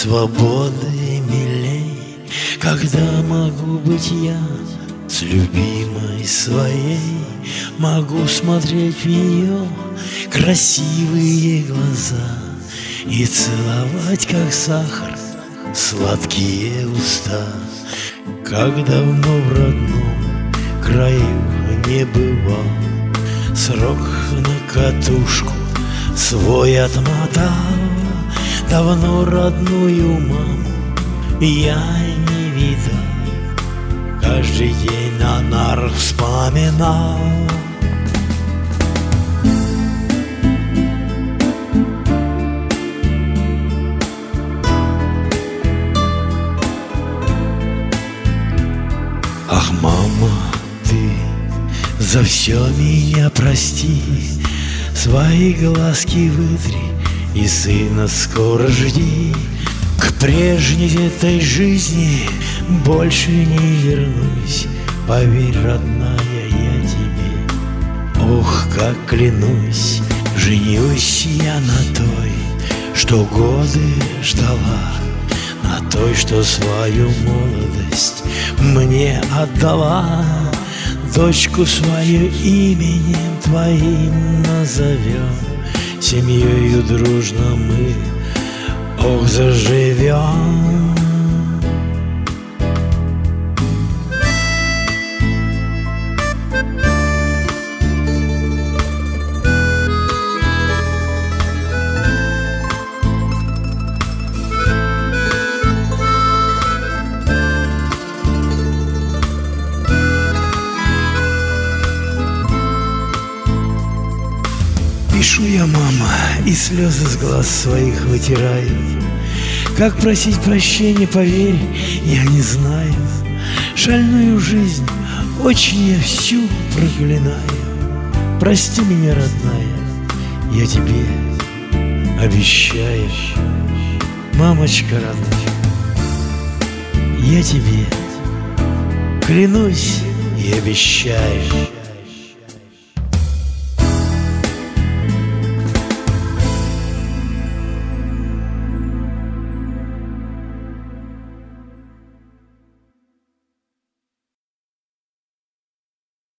свободы милей, когда могу быть я с любимой своей, могу смотреть в ее красивые глаза и целовать, как сахар, сладкие уста. Как давно в родном краю не бывал, срок на катушку свой отмотал. Давно родную маму я не видал, каждый день на нарах вспоминал. Ах, мама, ты за все меня прости, свои глазки вытри и сына скоро жди. К прежней этой жизни больше не вернусь, поверь, родная, я тебе, ох, как клянусь. Женюсь я на той, что годы ждала, на той, что свою молодость мне отдала. Дочку свою именем твоим назовем, семьёю дружно мы, ох, заживем. Пишу я, мама, и слезы с глаз своих вытираю. Как просить прощения, поверь, я не знаю. Шальную жизнь очень я всю проклинаю. Прости меня, родная, я тебе обещаю. Мамочка родная, я тебе клянусь и обещаю.